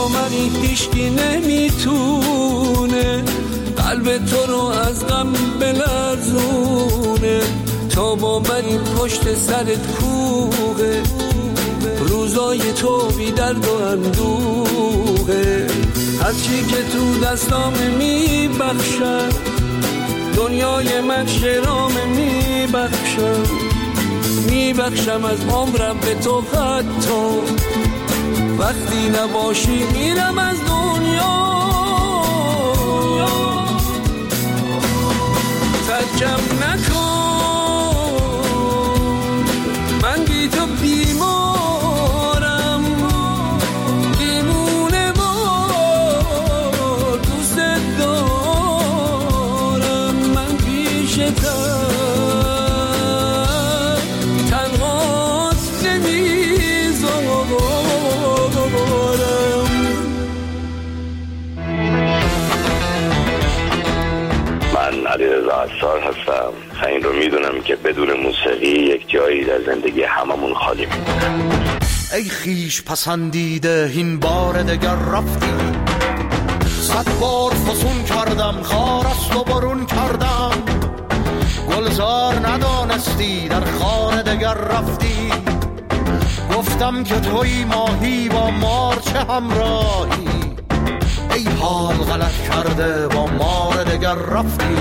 با منی هیچکی نمیتونه قلب تو رو از غم بلرزونه. تا با منی پشت سرت کوه روزای تو بی درد و اندوه. هرچی که تو دستام میبخشم دنیای من شرام میبخشم از عمرم به تو. حتی وقتی نباشی میرم از دنیا. ترکم نکن من بی تو بیمارم دیمونه وار دوست دارم. من پیشتم تنهات نمیذارم. من علیرضا عصار هستم. این رو میدونم که بدون موسیقی یک جایی در زندگی هممون خالی میمونه. ای خیش پسندیده این بار دگر رفتی، 100 بار فسون کردم خار است و برون کردم. گلزار ندانستی در خانه دگر رفتی، گفتم که توی ماهی با مار چه همراهی. ای حال غلط کرده با مار دگر رفتی.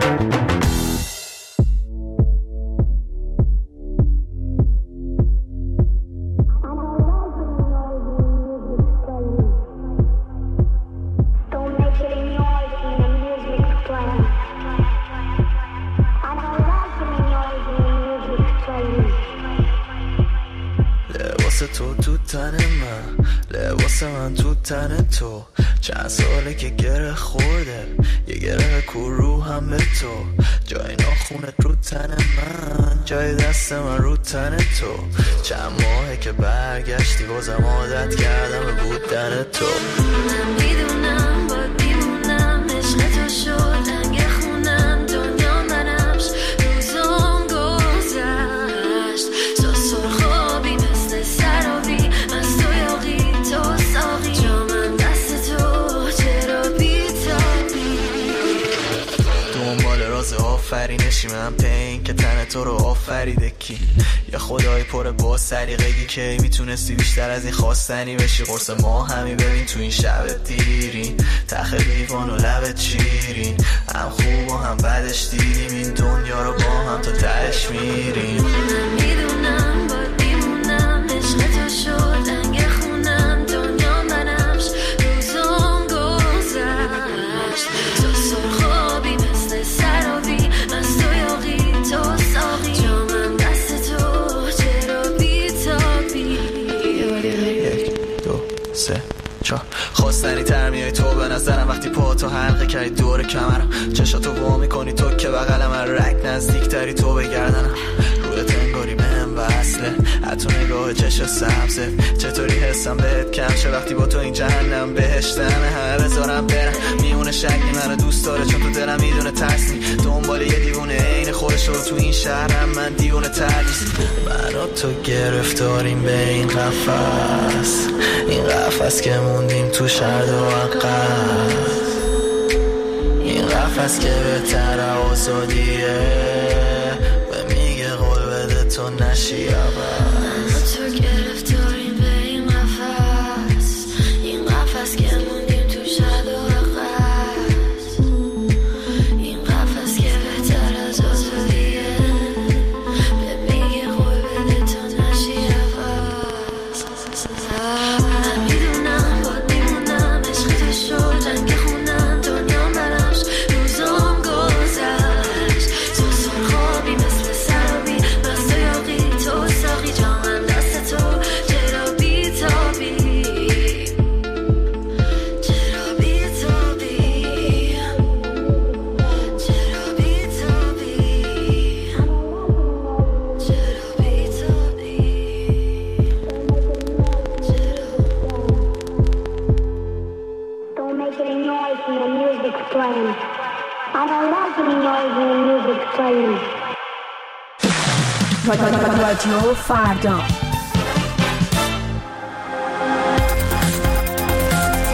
لباس من تو تن تو چند ساله که گره خورده، یه گره کرو هم به تو. جای ناخونت رو تن من، جای دست من رو تن تو. چند ماهه که برگشتی بازم عادت کردم به بودن تو. میدونم باید بیمونم عشق تو شد رنگ خونم دنیا منمش روزام گذشت. تو سرخابی مثل سرابی از تو یاقی تو ساقی جامم دست تو چرا بیتابی. دنبال راز آفرینشی من پین که تن تو رو آفریده کی. یا خدای پر با سلیقگی که میتونستی بیشتر از این خواستنی بشی. قرص ما همی ببین تو این شب دیرین، تخ لیوان و لبت شیرین. هم خوب و هم بدش دیدیم این دنیا رو با هم تا تهش میریم. میدونم باید بیمونم عشق تو شد رنگ خونم دنیا منمش روزام گذشت. تو سرخابی مثل سرابی از تو یاقی تو ساقی جامم دست تو چرا بیتابی. 1 2 3 4 خواستنی تر میای تو به نظرم وقتی پا تو حلقه کردی دور کمرم. چشاتو وا میکنی تو که بغلم، من رک نزدیک تری تو بگردنم. رویت انگاری بهم وصله حتی نگاه چشم سبزه. چطوری حسم بهت کم شه وقتی با تو این جهنم بهشتمه. همه بذارم برم میونه شکلی منو دوست داره چون تو دلم میدونه ترسنی. دنبال یه دیوونه عین خودش رو تو این شهرم من دیوونه تر نیست. من و تو گرفتاریم به این قفس، این قفس که موندیم تو شرد و عقب. این قفس که بهتر آزادیه و میگه قول بده تو نشی عوض. تو گرفتاریم به این قفس، این قفس که موندیم تو شرد و عقب. این قفس که بهتر از آزادیه به میگه قول بده تو نشی عوض. میدونم باید بیمونم عشق تو شد رنگ خونم دنیا منمش روزام گذشت. تو سرخابی مثل سرابی مست و یاقی تو ساقی جامم دست تو چرا بیتابی. چرا بیتابی چرا بیتابی چرا بیتابی چرا. Don't make any noise when the music's playing. I don't like any noise when the music's playing. رادیو فردا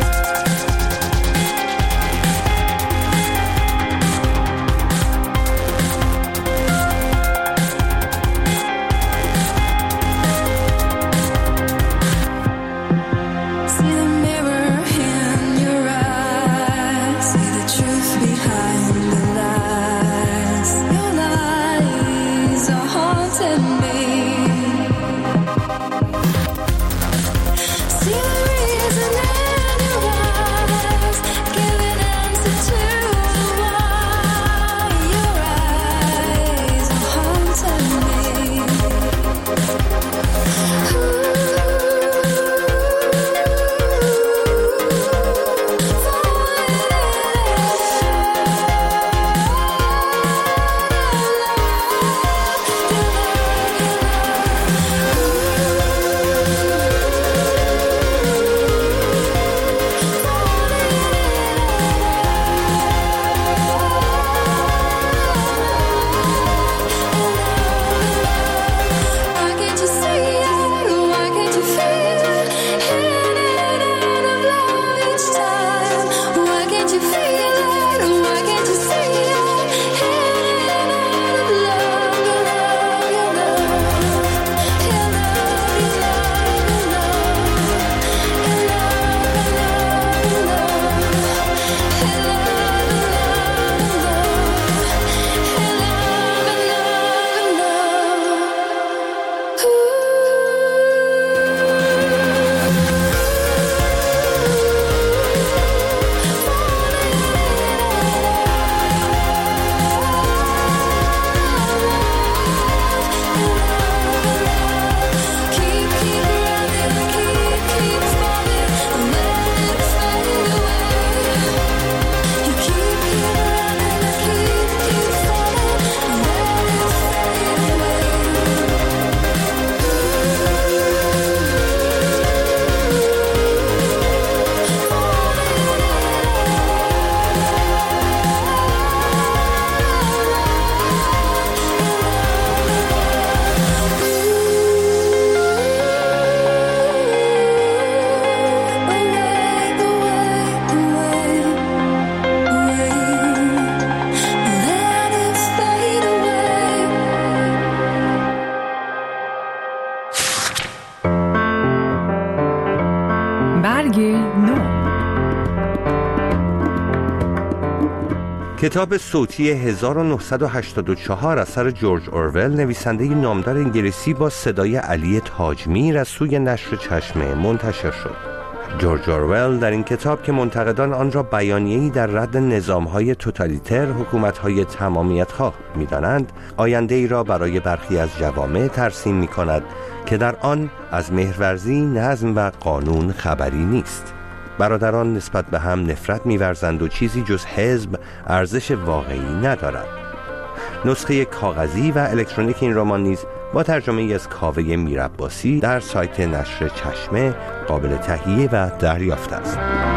کتاب صوتی 1984 اثر جورج اورول نویسنده نامدار انگلیسی با صدای علی تاجمیر از سوی نشر چشمه منتشر شد. جورج اورول در این کتاب که منتقدان آن را بیانیه‌ای در رد نظام‌های توتالیتر، حکومت‌های تمامیت‌خواه می‌دانند، آینده‌ای را برای برخی از جوامع ترسیم می‌کند که در آن از مهرورزی، نظم و قانون خبری نیست. برادران نسبت به هم نفرت می‌ورزند و چیزی جز حزب ارزش واقعی ندارد. نسخه کاغذی و الکترونیک این رمان نیز با ترجمه از کاوه میرعباسی در سایت نشر چشمه قابل تهیه و دریافت است.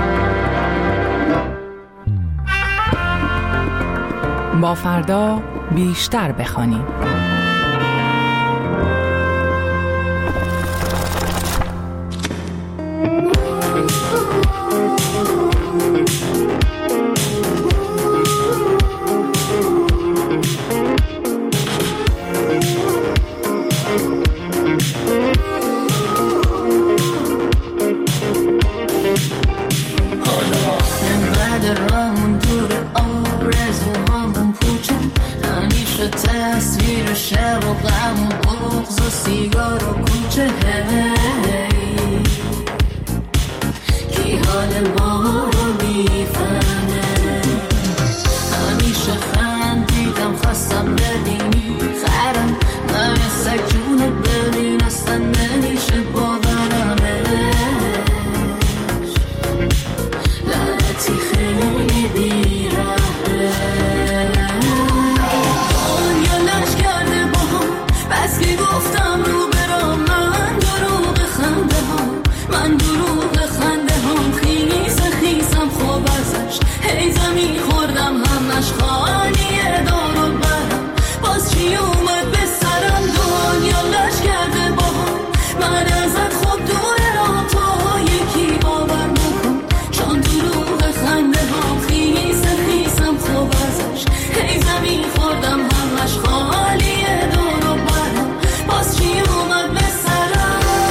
با فردا بیشتر بخوانیم. تصویر شب و غم و بغض و سیگار و کوچه کی حال ما رو میفهمه همیشه خندیدم خواستم ببینی خرم من سگ جونت ببین اصلا نمیشه باورمش لعنتی خیلی بیرحمه بس که گفتم رو برام من دروغ خنده هم خیسم خوب ازش هی زمین خوردم همش خالیه دار و برم باز چی اومد به سرم دنیا لش کرده با هم من ازت خوب دورم تا یکی باور بکن چون دروغ خنده هم خیسم خوب ازش هی زمین خوردم همش خالیه دار و برم باز چی اومد به سرم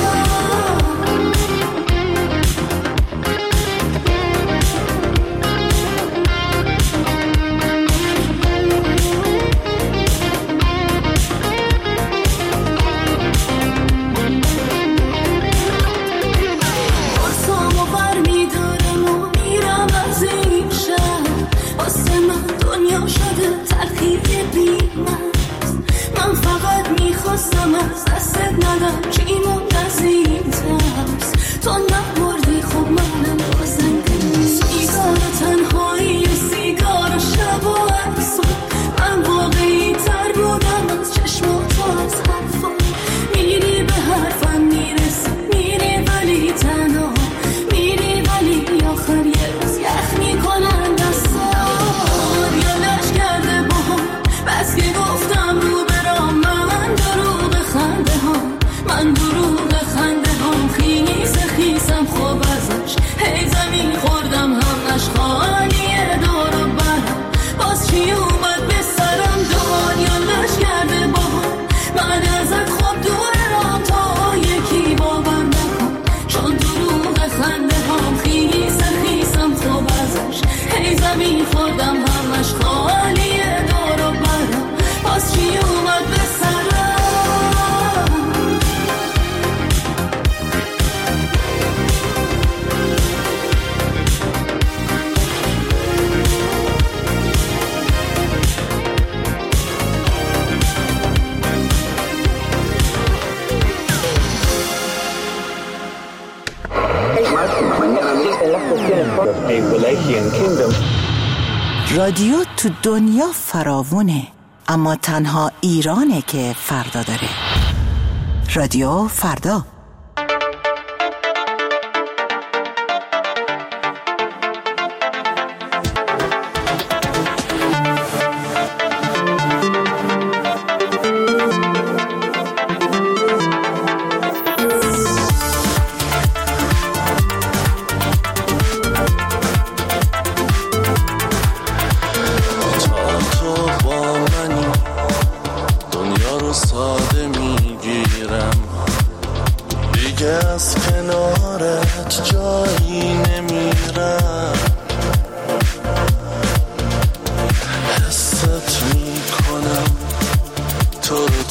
برسام و بر میدارم و میرم از این شهر واسه من دنیا شده تلخی بی‌مست من فقط میخواستم از دستت ندم چی موند از این ترس تو نبردی خب منم بازم سیگار تنهایی و سیگار شب و عکسات من واقعی تر بودم از چشمات و از حرفات میری به حرفم میرسی میری ولی تنها میری ولی آخر یه روز یخ میکنن دستان یا لش کرده با هم بس که گفتم رو برام من دروغ خنده هم خیسم خوب ازش هی زمین خوردم همش خالیه دار و برم باز چی اومد به سرم دنیا لش کرده با هم من ازت خوب دورم تا یکی باور نکن چون دروغ خنده هم خیسم خوب ازش هی زمین خوردم همش خالیه دار و برم باز چی اومد به سرم رادیو تو دنیا فراوونه اما تنها ایرانه که فردا داره. رادیو فردا.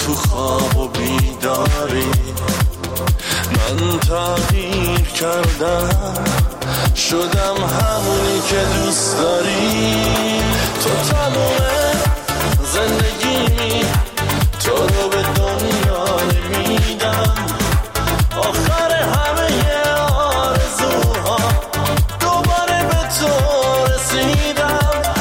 تو خواب و بیداری. من تغییر کردم شدم همونی که دوست داری. تو تموم زندگی تو رو به دنیا نمیدم. آخر همه آرزوها دوباره به تو رسیدم.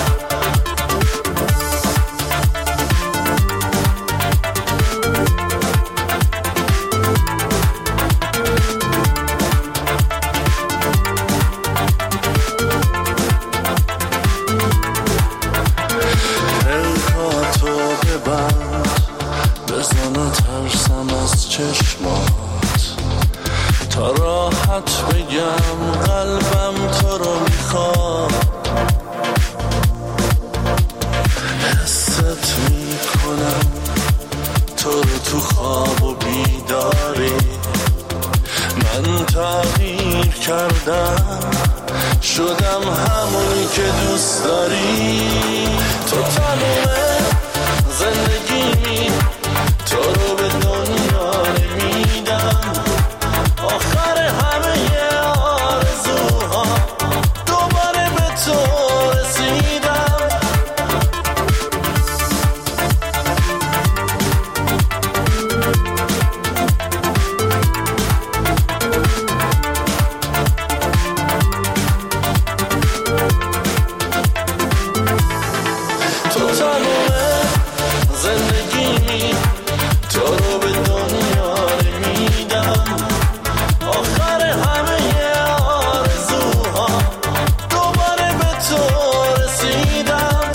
چشمات تا راحت بگم قلبم تو رو میخواد. حست میکنم تو رو تو خواب و بیداری. من تغییر کردم شدم همونی که دوست داری. تو تموم زندگی تو رو به دنیا نمیدم. آخر همه آرزوها دوباره به تو رسیدم. تو تموم زندگی تو رو به دنیا نمیدم. آخر همه آرزوها دوباره به تو رسیدم.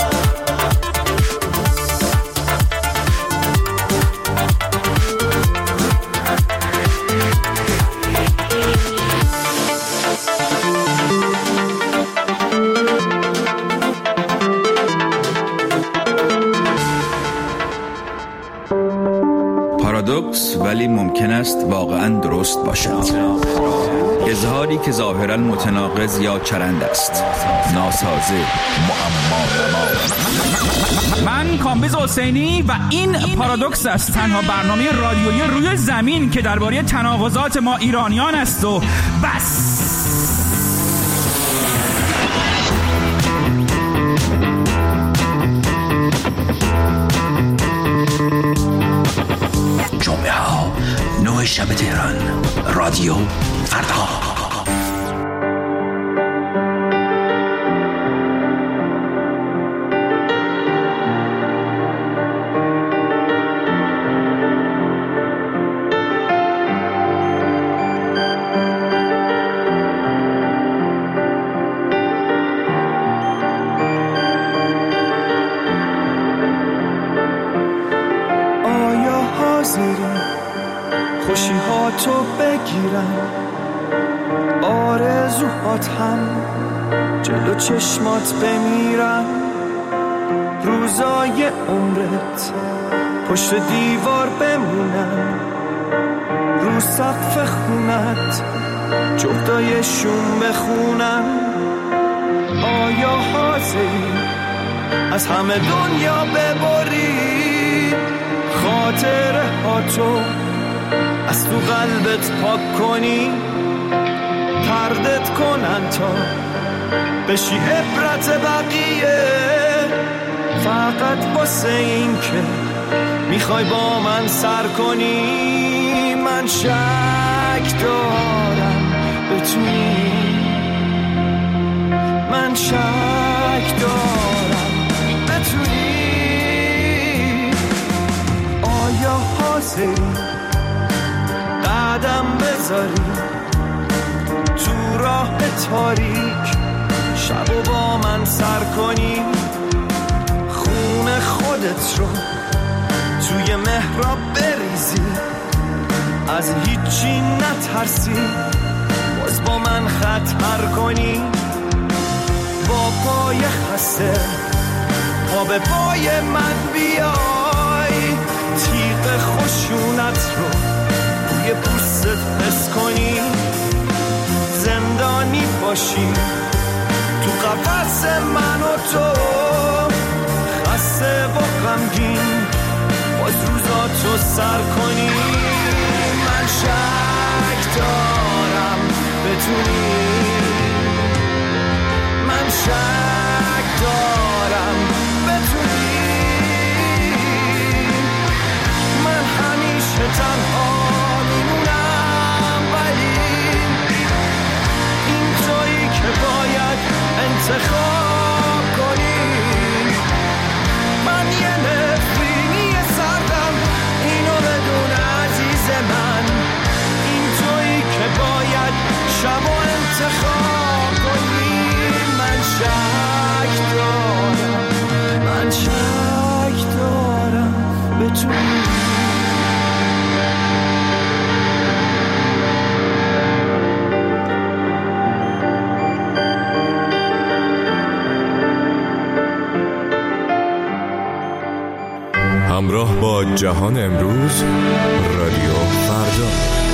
پارادوکس ولی ممکن است واقعا درست باشد. اظهاری که ظاهرا متناقض یا چرند است، ناسازه، معما. من کامبیز حسینی و این پارادوکس است، تنها برنامه رادیویی روی زمین که درباره تناقضات ما ایرانیان است و بس. جمعه ها 9 شب تهران، رادیو فردا. خوشی ها تو بگیرم، آرزوهات هم جلو چشمات بمیرم. روزای عمرت پشت دیوار بمونم، رو سقف خونت جفتایشون بخونم. آیا حاضری از همه دنیا ببری خاطره ها تو از تو قلبت پاک کنی؟ تردت کنن تا بشی عبرت بقیه، فقط واسه این که میخوای با من سر کنی. من شک دارم بتونی، من شک دارم بتونی. آیا حاضری قدم بذاری تو راه تاریک، شب و با من سر کنی؟ خون خودت رو توی محراب بریزی، از هیچی نترسی، باز با من خطر کنی. با پای خسته پا به پای من بیای، تیغ خشونت رو روی پوستت حس کنی. زندانی باشی تو قفس من و تو، خسته و غمگین باز روزا با تو سر کنی. من شک دارم بتونی، من شک دارم بتونی. من همیشه تنها میمونم، ولی این تویی که باید انتخاب کنی. من یه نفرینی سردم، اینو بدون عزیز من. این تویی که باید شب و انتخاب کنی. من شک دارم، من شک دارم بتونی. همراه با جهان امروز، رادیو فردا.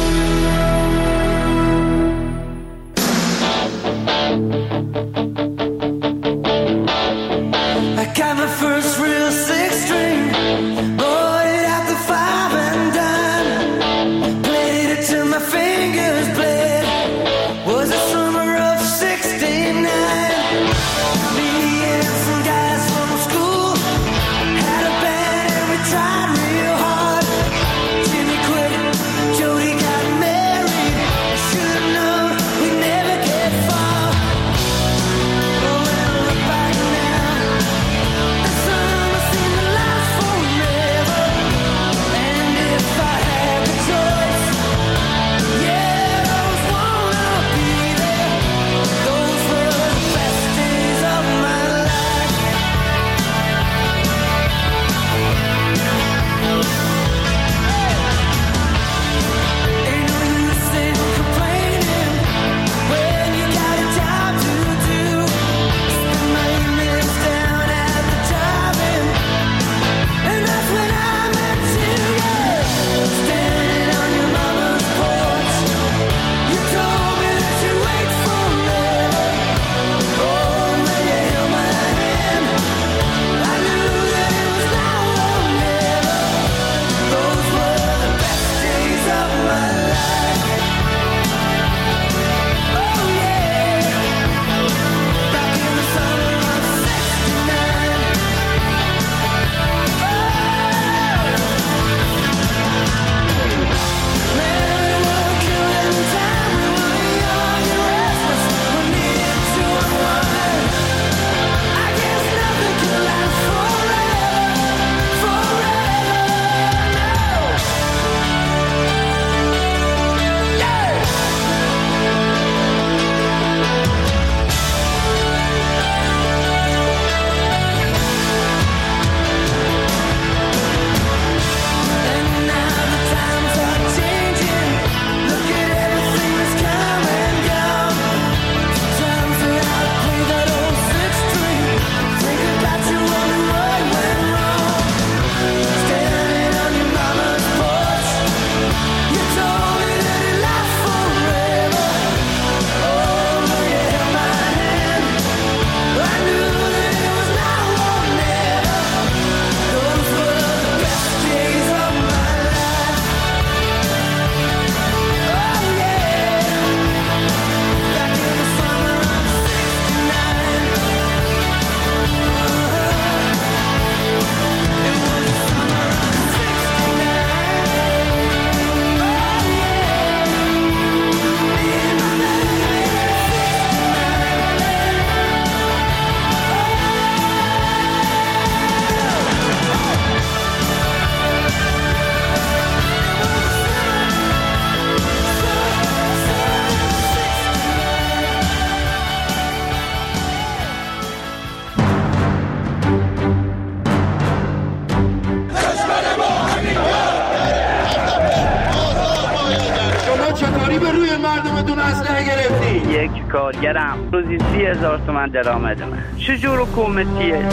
یک کارگرم روزی 30,000 تومان درآمدمه. چجور حکومتیه؟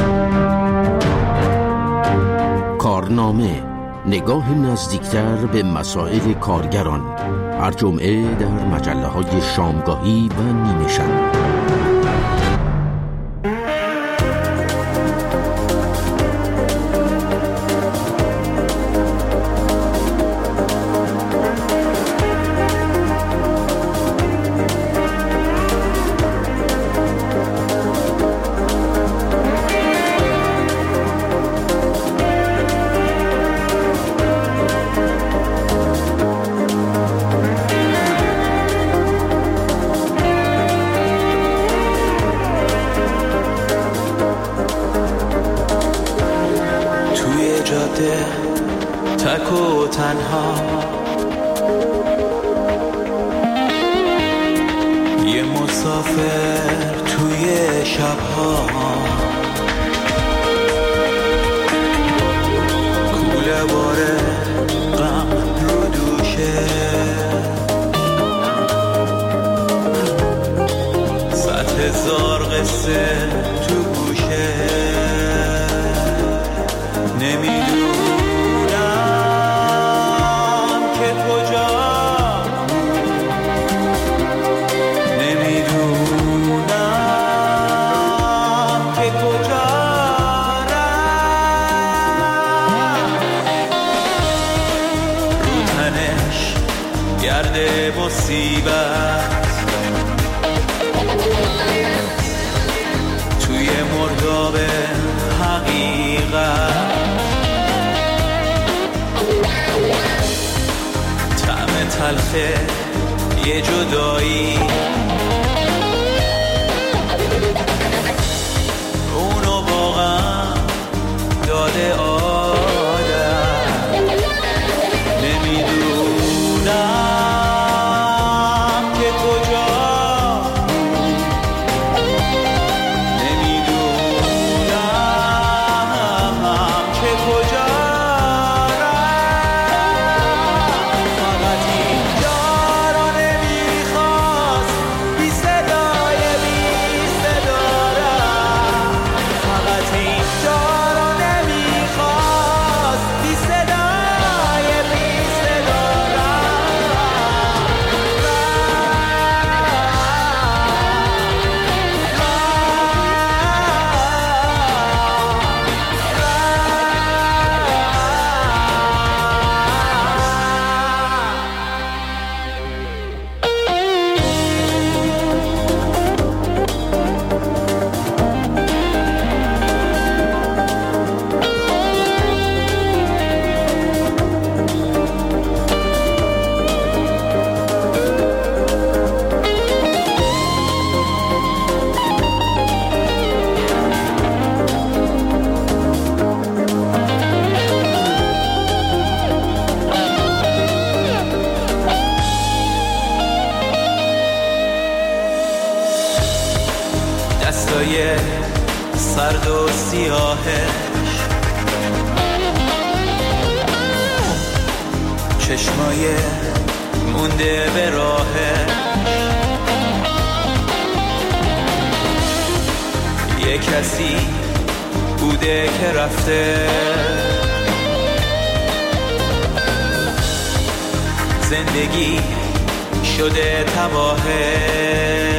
کارنامه، نگاه نزدیکتر به مسائل کارگران، هر جمعه در مجله‌های شامگاهی و نیمه شب. جاده تک و تنها، یه مسافر توی شبها، کوله باره غم رو دوشه، 100,000 قصه تو گوشه، نمیدونم که کجا، نمیدونم که کجا رفت، رو تنش گرد مصیبت، توی مرداب حقیقت، طعم تلخه یه جدایی، اونو واقعا داده آدم، نمیدونم که کجا، نمیدونم که کجا رفت، فقط اینجا رو نمیخواست بی صدای بی صدا رفت، فقط اینجا رو نمیخواست بی صدای بی صدا دستای سرد و سیاهش، چشمای مونده به راهش، یه کسی بوده که رفته، زندگی شده تباهه،